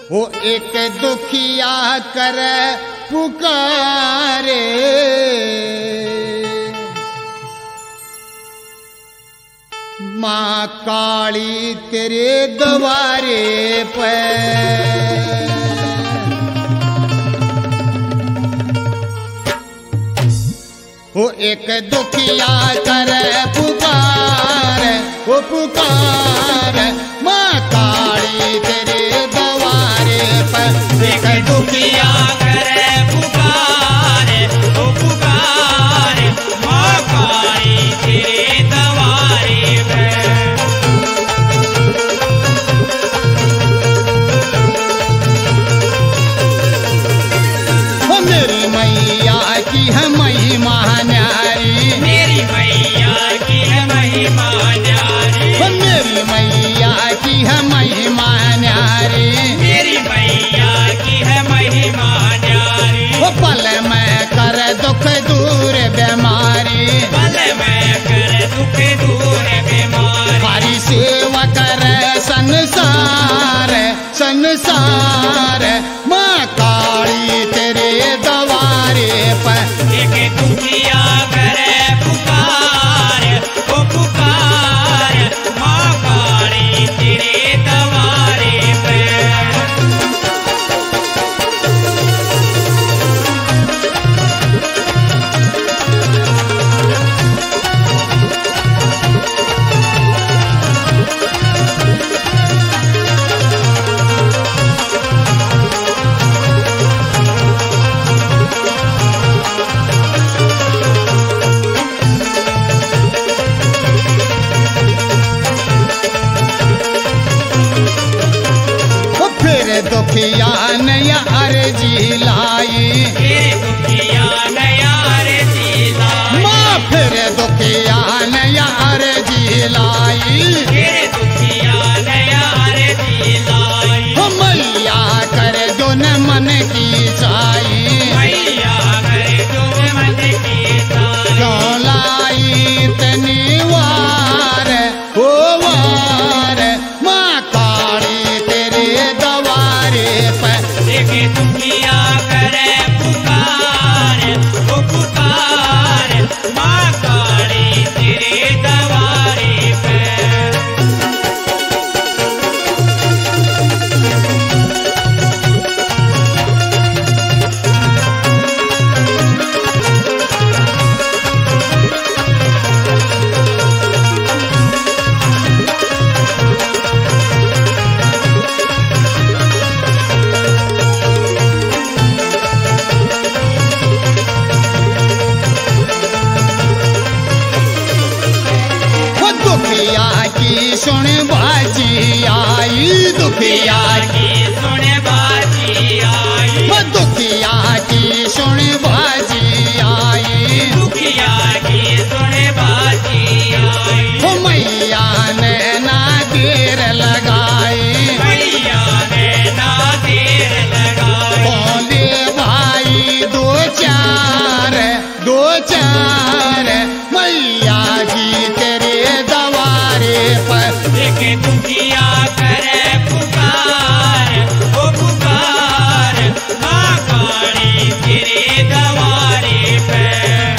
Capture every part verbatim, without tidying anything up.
वो एक दुखिया कर पुकारे, माँ काली तेरे द्वारे पर। वो एक दुखिया कर पुकार, वो पुकार माँ काली तेरे द्वारे पर। एक दुखिया करे पुकार, वो पुकार माँ काली तेरे द्वारे पर। वो मेरी मैया की है महिमा न्यारी, मेरी मैया की है महिमा न्यारी, वो मेरी मैया की है महिमा न्यारी, मेरी मैया की है महिमा न्यारी। वो पल में कर दुख दूर बीमारी, पल में कर दुख दूर बीमारी। हरी सेवा कर संसार संसार माँ काली तेरे द्वारे पर। एक दुखिया करे पुकार, वो पुकार माँ काली तेरे द्वारे पर। दुखिया नया अर्जी लाई, फिर दुखिया नया अर्जी लाई, माँ फिर दुखिया नया अर्जी लाई, फिर दुखिया नया अर्जी लाई। हो मैया कर जो न मन की चाई, मैया करे जो मन की चाही। क्यों लाई तनी वार हो वार माँ काली तेरे द्वारे पर। एक दुखिया करे पुकार, वो पुकार माँ काली तेरे द्वारे पर। दुखिया की सुन बाजी आई, दुखिया की सुन बाजी आई, वो दुखिया की सुन बाजी आई, दुखिया की सुन बाजी आई। वो मैया ने ना देर लगाई, मैया ने ना देर लगाई। बोले भाई दो चार दो चार मैया जी तेरे द्वारे पर। एक दुखिया करे पुकार, वो पुकार माँ काली तेरे द्वारे पर।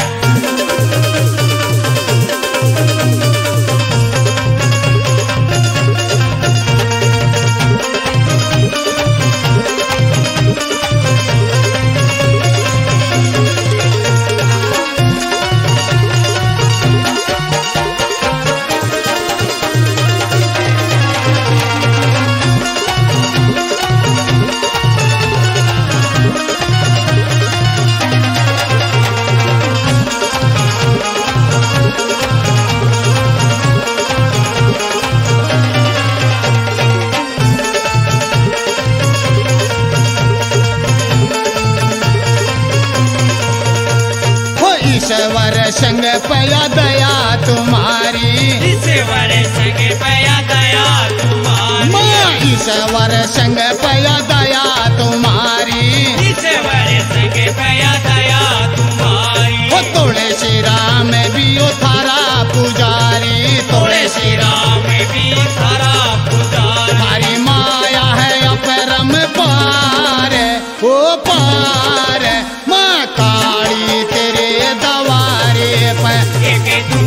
ईश्वर संग पया दया तुम्हारी, ईश्वर संग पया दया तुम्हारी, माँ ईश्वर संग पया दया तुम्हारी, ईश्वर संग पया दया तुम्हारी। वो तोड़े श्री राम भी ओ थारा पुजारी, तोड़े श्री राम राम भी थारा पुजारी। हमारी माया है अपरम के तू